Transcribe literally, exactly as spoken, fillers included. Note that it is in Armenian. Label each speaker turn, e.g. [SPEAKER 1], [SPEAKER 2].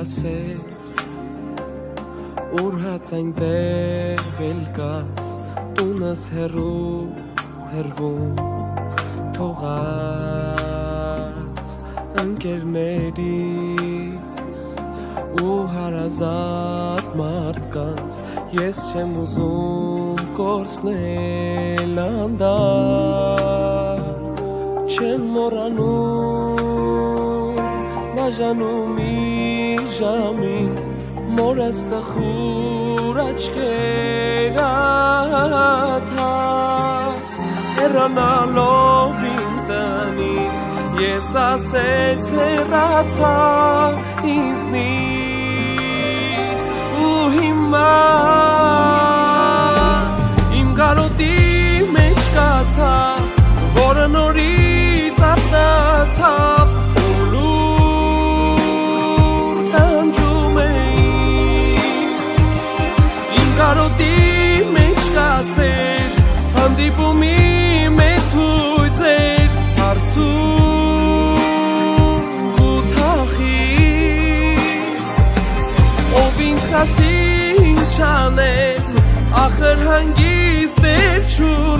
[SPEAKER 1] ասել Ուրհաց այնտեղ էլ կաց Տունս հեռու հեռվում Թողած ընկերներիս ու հարազատ մարդկանց Ես չեմ ուզում կորցնել անդարձ Չեմ մոռանում բաժանում մի ժամին Մորս տխուր աչքերաթած Հեռանալով իմ տնից Ես ասես հեռացա ինձնից ու հիմա Իմ կարոտի մեջ կացավ Որը նորից արտացավ ու լուր տանջում է Իմ կարոտի մեջ կասեր Հանդիպումի մեծ հույզեր Հարցում ու թախի Ով ինձ կասի ինչ անեմ Ախր հանգիստ էր չու